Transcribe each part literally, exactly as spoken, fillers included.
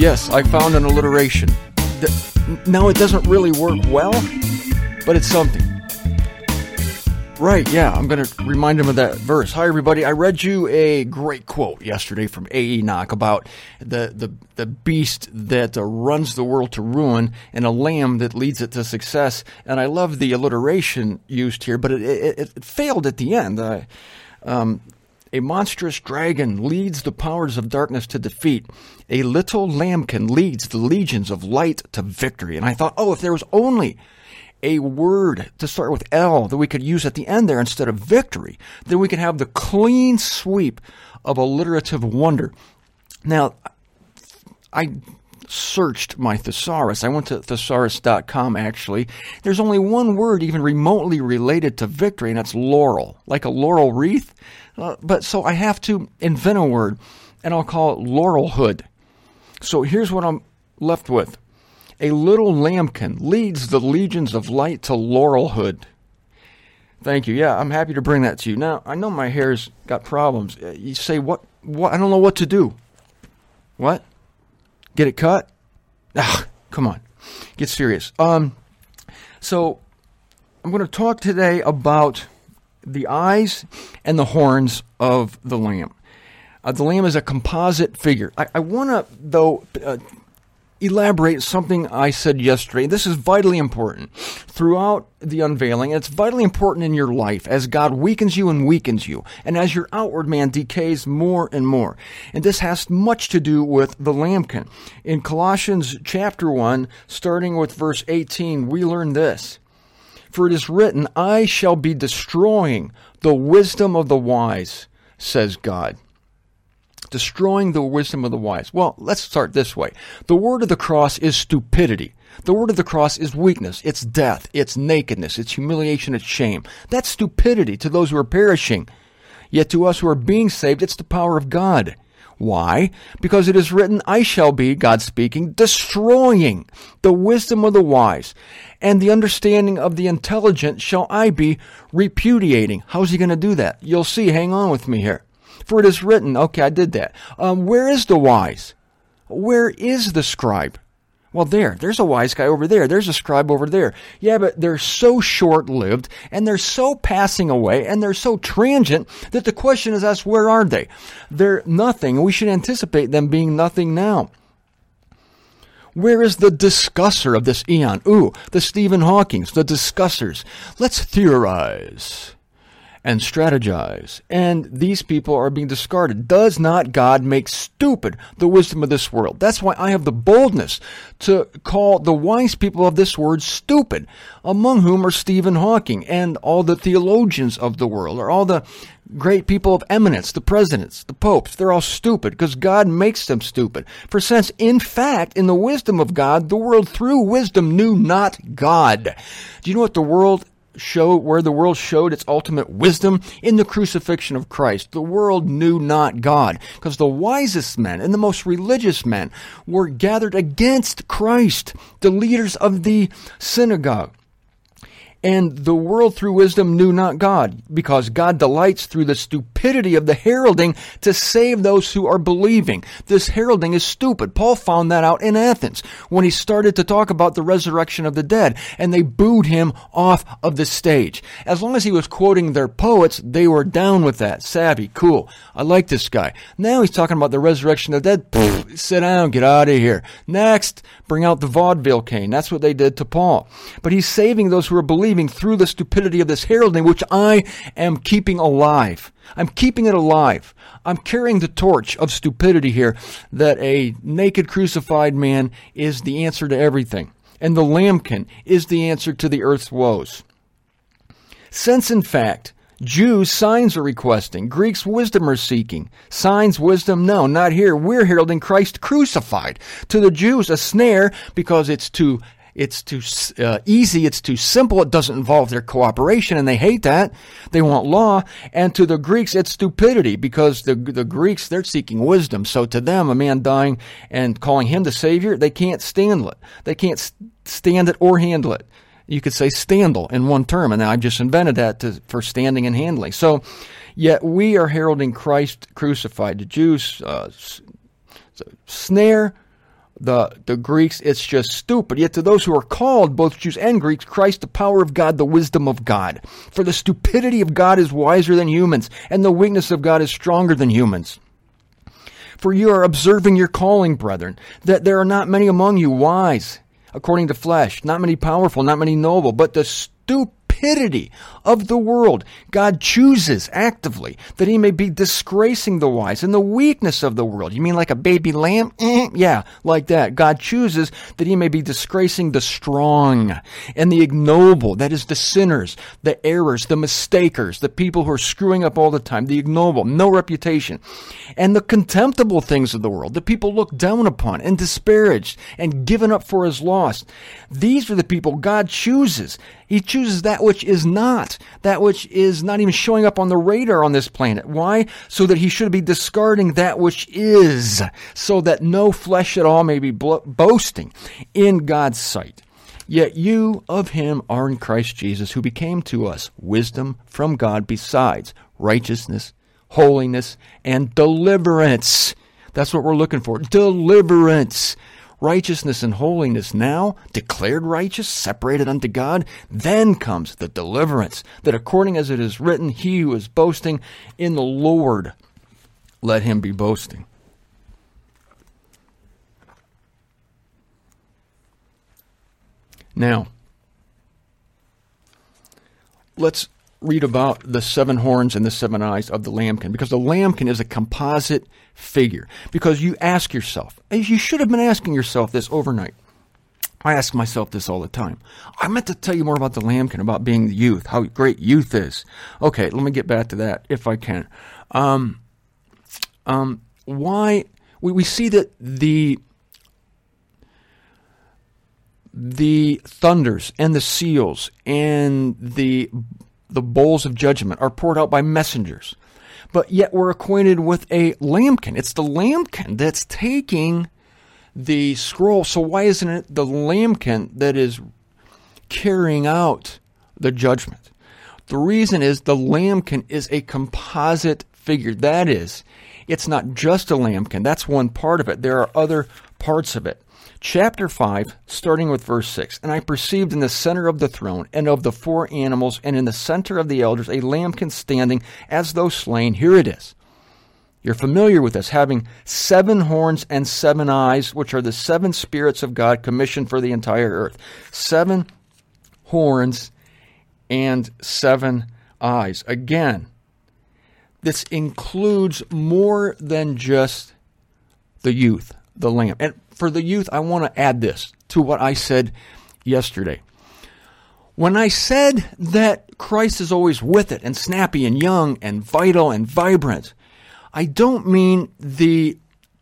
Yes, I found an alliteration. Now, it doesn't really work well, but it's something. Right, yeah, I'm going to remind him of that verse. Hi, everybody. I read you a great quote yesterday from A. Enoch about the, the, the beast that uh, runs the world to ruin and a lamb that leads it to success. And I love the alliteration used here, but it, it, it failed at the end. Uh, um, a monstrous dragon leads the powers of darkness to defeat. A little lambkin leads the legions of light to victory. And I thought, oh, if there was only a word to start with L that we could use at the end there instead of victory, then we could have the clean sweep of alliterative wonder. Now, I searched my thesaurus. I went to thesaurus dot com, actually. There's only one word even remotely related to victory, and that's laurel, like a laurel wreath. Uh, but so I have to invent a word, and I'll call it laurelhood. So here's what I'm left with. A little lambkin leads the legions of light to laurelhood. Thank you. Yeah, I'm happy to bring that to you. Now, I know my hair's got problems. You say, what? What? I don't know what to do. What? Get it cut? Ah, come on. Get serious. Um, so, I'm going to talk today about the eyes and the horns of the lamb. Uh, the lamb is a composite figure. I, I want to, though, uh, elaborate something I said yesterday. This is vitally important throughout the unveiling. It's vitally important in your life as God weakens you and weakens you, and as your outward man decays more and more. And this has much to do with the lambkin. In Colossians chapter one, starting with verse eighteen, we learn this. For it is written, I shall be destroying the wisdom of the wise, says God. Destroying the wisdom of the wise. Well, let's start this way. The word of the cross is stupidity. The word of the cross is weakness. It's death. It's nakedness. It's humiliation. It's shame. That's stupidity to those who are perishing. Yet to us who are being saved, it's the power of God. Why? Because it is written, I shall be, God speaking, destroying the wisdom of the wise, and the understanding of the intelligent shall I be repudiating. How's he going to do that? You'll see. Hang on with me here. For it is written, okay, I did that. Um, where is the wise? Where is the scribe? Well, there. There's a wise guy over there. There's a scribe over there. Yeah, but they're so short-lived, and they're so passing away, and they're so transient that the question is asked, where are they? They're nothing. We should anticipate them being nothing now. Where is the discusser of this eon? Ooh, the Stephen Hawkings, the discussers. Let's theorize and strategize. And these people are being discarded. Does not God make stupid the wisdom of this world? That's why I have the boldness to call the wise people of this world stupid, among whom are Stephen Hawking and all the theologians of the world, or all the great people of eminence, the presidents, the popes. They're all stupid because God makes them stupid. For since, in fact, in the wisdom of God, the world through wisdom knew not God. Do you know what the world show where the world showed its ultimate wisdom? In the crucifixion of Christ. The world knew not God, because the wisest men and the most religious men were gathered against Christ, the leaders of the synagogue. And the world through wisdom knew not God, because God delights through the stupidity of the heralding to save those who are believing. This heralding is stupid. Paul found that out in Athens when he started to talk about the resurrection of the dead, and they booed him off of the stage. As long as he was quoting their poets, they were down with that. Savvy, cool. I like this guy. Now he's talking about the resurrection of the dead. Pfft, sit down, get out of here. Next, bring out the vaudeville cane. That's what they did to Paul. But he's saving those who are believing through the stupidity of this heralding, which I am keeping alive. I'm keeping it alive. I'm carrying the torch of stupidity here, that a naked crucified man is the answer to everything, and the lambkin is the answer to the earth's woes. Since, in fact, Jews signs are requesting, Greeks wisdom are seeking. Signs, wisdom, no, not here. We're heralding Christ crucified. To the Jews, a snare, because it's too It's too uh, easy, it's too simple, it doesn't involve their cooperation, and they hate that. They want law. And to the Greeks, it's stupidity, because the the Greeks, they're seeking wisdom. So to them, a man dying and calling him the Savior, they can't stand it. They can't stand it or handle it. You could say standle in one term, and I just invented that to, for standing and handling. So, yet we are heralding Christ crucified. The Jews, uh, snare, the the Greeks, it's just stupid. Yet to those who are called, both Jews and Greeks, Christ, the power of God, the wisdom of God. For the stupidity of God is wiser than humans, and the weakness of God is stronger than humans. For you are observing your calling, brethren, that there are not many among you wise, according to flesh, not many powerful, not many noble, but the stupidity of the world God chooses actively, that he may be disgracing the wise, and the weakness of the world. You mean like a baby lamb? Eh, yeah, like that. God chooses that he may be disgracing the strong and the ignoble, that is the sinners, the errors, the mistakers, the people who are screwing up all the time, the ignoble, no reputation, and the contemptible things of the world, the people looked down upon and disparaged and given up for as lost. These are the people God chooses. He chooses that which is not, that which is not even showing up on the radar on this planet. Why? So that he should be discarding that which is, so that no flesh at all may be blo- boasting in God's sight. Yet you of him are in Christ Jesus, who became to us wisdom from God besides righteousness, holiness, and deliverance. That's what we're looking for. Deliverance. Righteousness and holiness now, declared righteous, separated unto God. Then comes the deliverance, that according as it is written, he who is boasting in the Lord, let him be boasting. Now, let's read about the seven horns and the seven eyes of the lambkin, because the lambkin is a composite figure. Because you ask yourself, and you should have been asking yourself this overnight. I ask myself this all the time. I meant to tell you more about the lambkin, about being the youth, how great youth is. Okay, let me get back to that if I can. Um, um, why we, we see that the the thunders and the seals and the the bowls of judgment are poured out by messengers. But yet we're acquainted with a lambkin. It's the lambkin that's taking the scroll. So why isn't it the lambkin that is carrying out the judgment? The reason is the lambkin is a composite figure. That is, it's not just a lambkin. That's one part of it. There are other parts of it. Chapter five, starting with verse six. And I perceived in the center of the throne and of the four animals and in the center of the elders a lambkin standing as though slain. Here it is. You're familiar with this, having seven horns and seven eyes, which are the seven spirits of God commissioned for the entire earth. Seven horns and seven eyes. Again, this includes more than just the youth, the lamb. And for the youth, I want to add this to what I said yesterday. When I said that Christ is always with it and snappy and young and vital and vibrant, I don't mean the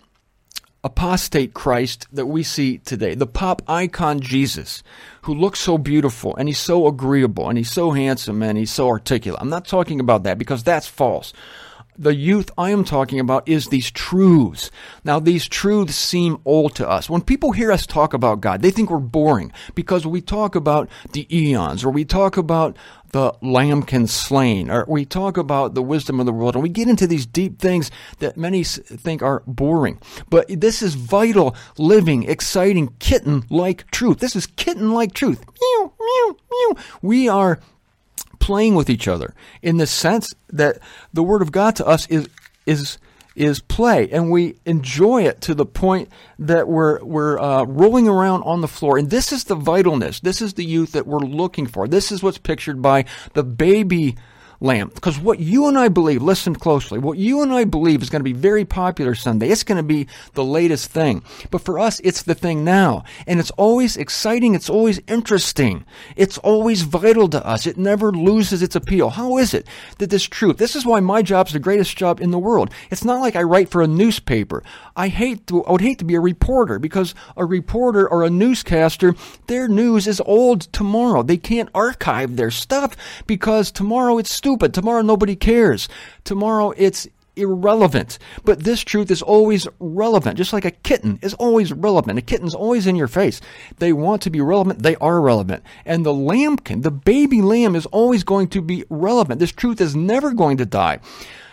apostate Christ that we see today, the pop icon Jesus, who looks so beautiful and he's so agreeable and he's so handsome and he's so articulate. I'm not talking about that because that's false. The youth I am talking about is these truths. Now, these truths seem old to us. When people hear us talk about God, they think we're boring because we talk about the eons, or we talk about the lambkin slain, or we talk about the wisdom of the world, and we get into these deep things that many think are boring. But this is vital, living, exciting, kitten-like truth. This is kitten-like truth. Meow, meow, meow. We are playing with each other in the sense that the Word of God to us is is is play, and we enjoy it to the point that we're we're uh, rolling around on the floor. And this is the vitalness. This is the youth that we're looking for. This is what's pictured by the baby lamb. Because what you and I believe, listen closely, what you and I believe is going to be very popular someday. It's going to be the latest thing. But for us, it's the thing now. And it's always exciting. It's always interesting. It's always vital to us. It never loses its appeal. How is it that this truth, this is why my job's the greatest job in the world. It's not like I write for a newspaper. I hate to, I would hate to be a reporter, because a reporter or a newscaster, their news is old tomorrow. They can't archive their stuff because tomorrow it's stupid. Tomorrow nobody cares. Tomorrow it's irrelevant. But this truth is always relevant. Just like a kitten is always relevant. A kitten's always in your face. They want to be relevant. They are relevant. And the lambkin, the baby lamb, is always going to be relevant. This truth is never going to die.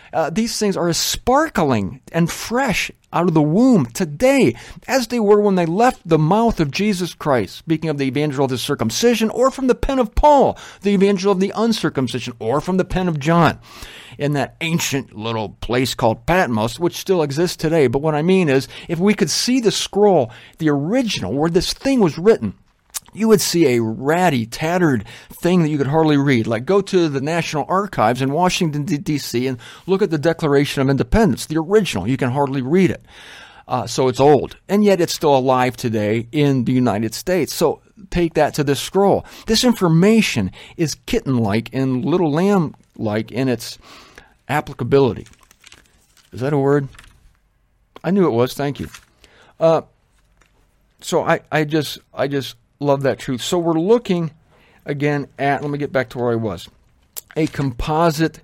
Uh, these things are as sparkling and fresh out of the womb today as they were when they left the mouth of Jesus Christ, speaking of the evangel of the circumcision, or from the pen of Paul, the evangel of the uncircumcision, or from the pen of John, in that ancient little place called Patmos, which still exists today. But what I mean is, if we could see the scroll, the original, where this thing was written, you would see a ratty, tattered thing that you could hardly read. Like, go to the National Archives in Washington, D C and look at the Declaration of Independence, the original. You can hardly read it. Uh, so it's old. And yet it's still alive today in the United States. So take that to this scroll. This information is kitten-like and little lamb-like in its applicability. Is that a word? I knew it was. Thank you. Uh, so I, I just, I just... love that truth. So we're looking again at, let me get back to where I was, a composite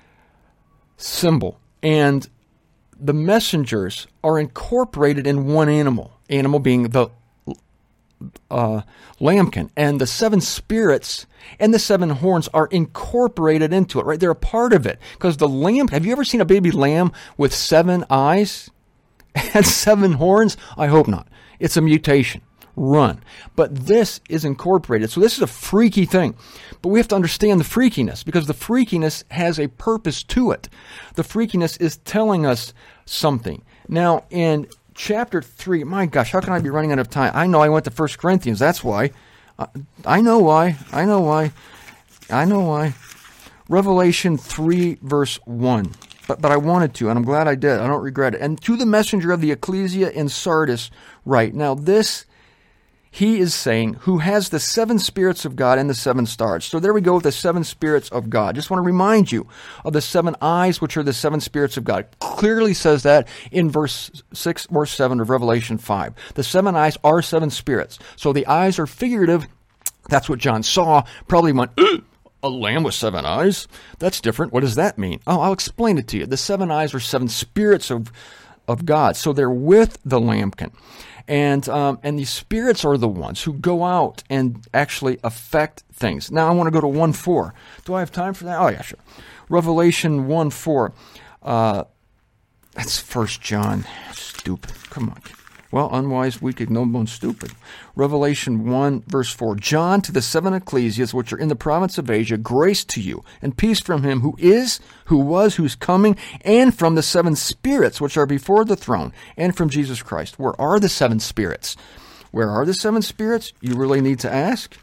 symbol. And the messengers are incorporated in one animal, animal being the uh, lambkin. And the seven spirits and the seven horns are incorporated into it, right? They're a part of it. Because the lamb, have you ever seen a baby lamb with seven eyes and seven horns? I hope not. It's a mutation. Run. But this is incorporated. So this is a freaky thing. But we have to understand the freakiness, because the freakiness has a purpose to it. The freakiness is telling us something. Now, in chapter three, my gosh, how can I be running out of time? I know I went to First Corinthians. That's why. Uh, I know why. I know why. I know why. Revelation three, verse one. But but I wanted to, and I'm glad I did. I don't regret it. And to the messenger of the ecclesia in Sardis write. Now this, he is saying, who has the seven spirits of God and the seven stars. So there we go with the seven spirits of God. Just want to remind you of the seven eyes, which are the seven spirits of God. Clearly says that in verse six, verse seven of Revelation five. The seven eyes are seven spirits. So the eyes are figurative. That's what John saw. Probably went, a lamb with seven eyes? That's different. What does that mean? Oh, I'll explain it to you. The seven eyes are seven spirits of, of God. So they're with the lambkin. And um, and these spirits are the ones who go out and actually affect things. Now I want to go to one four. Do I have time for that? Oh, yeah, sure. Revelation one four. Uh, that's First John. Stupid. Come on. Well, unwise, wicked, noble, and stupid. Revelation one, verse four. John, to the seven ecclesias which are in the province of Asia, grace to you, and peace from him who is, who was, who's coming, and from the seven spirits which are before the throne, and from Jesus Christ. Where are the seven spirits? Where are the seven spirits? You really need to ask.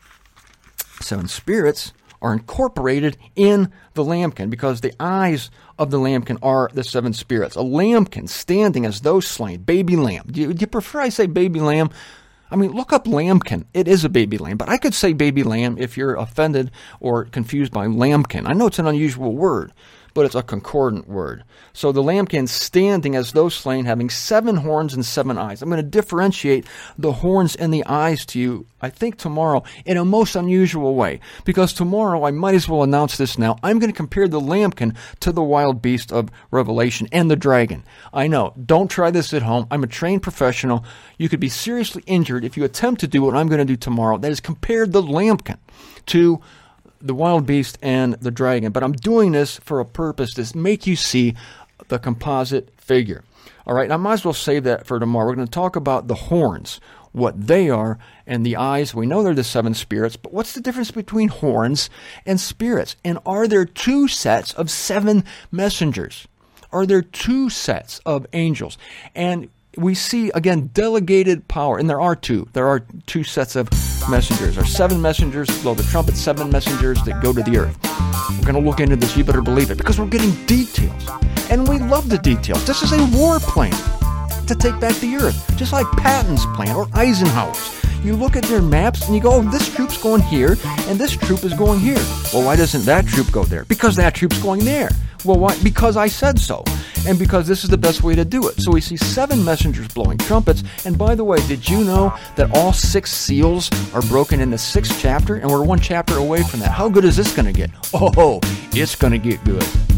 Seven spirits are incorporated in the lambkin, because the eyes of the lambkin are the seven spirits. A lambkin standing as though slain, baby lamb. Do you, do you prefer I say baby lamb? I mean, look up lambkin. It is a baby lamb, but I could say baby lamb if you're offended or confused by lambkin. I know it's an unusual word, but it's a concordant word. So the lambkin standing as though slain, having seven horns and seven eyes. I'm going to differentiate the horns and the eyes to you, I think tomorrow, in a most unusual way. Because tomorrow, I might as well announce this now, I'm going to compare the lambkin to the wild beast of Revelation and the dragon. I know, don't try this at home. I'm a trained professional. You could be seriously injured if you attempt to do what I'm going to do tomorrow. That is, compare the lambkin to the wild beast and the dragon. But I'm doing this for a purpose, to make you see the composite figure. All right, I might as well save that for tomorrow. We're going to talk about the horns, what they are, and the eyes. We know they're the seven spirits, but what's the difference between horns and spirits? And are there two sets of seven messengers? Are there two sets of angels? And we see, again, delegated power. And there are two. There are two sets of messengers. There are seven messengers, blow the trumpet, seven messengers that go to the earth. We're going to look into this. You better believe it, because we're getting details. And we love the details. This is a war plan to take back the earth, just like Patton's plan or Eisenhower's. You look at their maps and you go, oh, this troop's going here and this troop is going here. Well, why doesn't that troop go there? Because that troop's going there. Well, why? Because I said so. And because this is the best way to do it. So we see seven messengers blowing trumpets. And by the way, did you know that all six seals are broken in the sixth chapter? And we're one chapter away from that. How good is this going to get? Oh, it's going to get good.